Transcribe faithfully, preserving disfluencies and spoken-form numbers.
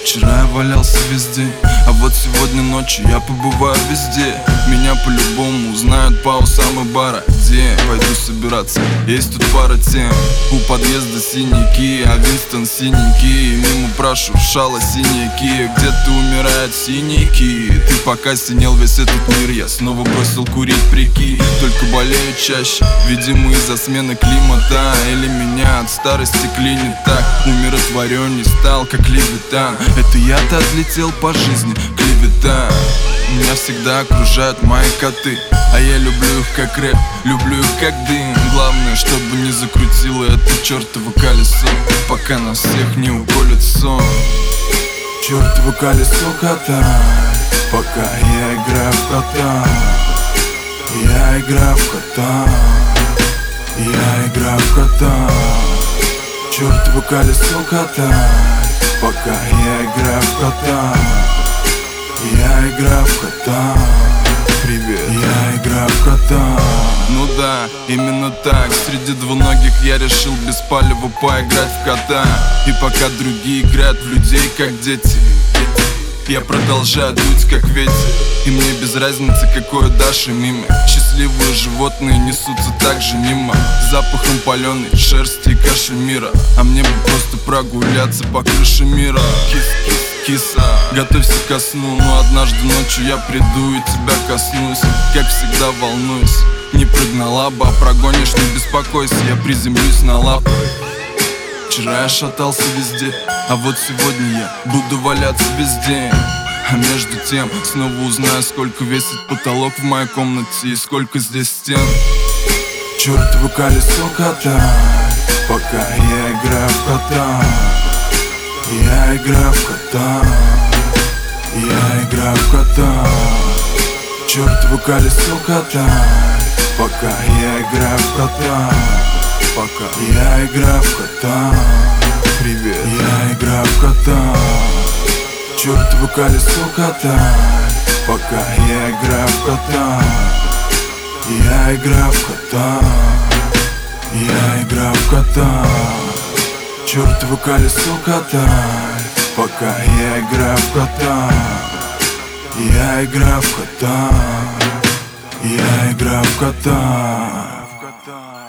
Вчера я валялся весь день, а вот сегодня ночью я побываю везде. Меня по-любому узнают по усам и бара. Где пойду собираться, есть тут пара тем. У подъезда синий Kia, а Винстон синенький. Мимо прошу, шала синяя Kia. Где-то умирает синий Kia. Ты пока синел весь этот мир, я снова бросил курить, прикинь. Только болею чаще, видимо из-за смены климата. Или меня от старости клинит так. Умиротворен не стал, как левитан. Это я-то отлетел по жизни, клевета. Меня всегда окружают мои коты, а я люблю их как рэп, люблю их как дым. Главное, чтобы не закрутило это чертово колесо, пока нас всех не уколет сон. Чертово колесо кота, пока я играю в кота. Я играю в кота, я играю в кота. Чертово колесо кота, пока я играю в кота. Я играю в кота. Привет, я играю в кота. Ну да, именно так. Среди двуногих я решил без палева поиграть в кота. И пока другие играют в людей, как дети, я продолжаю дуть, как ветер. И мне без разницы, какое дашь им имя. Счастливые животные несутся так же мимо, запахом паленой шерсти и кашемира. А мне бы просто прогуляться по крыше мира. Кис, кис, киса, готовься ко сну. Но однажды ночью я приду и тебя коснусь. Как всегда волнуюсь, не прогнала бы, а прогонишь, не беспокойся. Я приземлюсь на лапы. Вчера я шатался везде, а вот сегодня я буду валяться весь день. А между тем снова узнаю, сколько весит потолок в моей комнате и сколько здесь стен. Чертово колесо кота, пока я играю в кота. Я играю в кота, я играю в кота. Чертово колесо кота, пока я играю в кота. Пока я играю в кота. Привет, я играю в кота. Чертово колесо кота, пока я играю в кота. Я играю в кота. Я играю в кота. Чертово колесо кота, пока я играю в кота. Я играю в кота. Я играю в кота.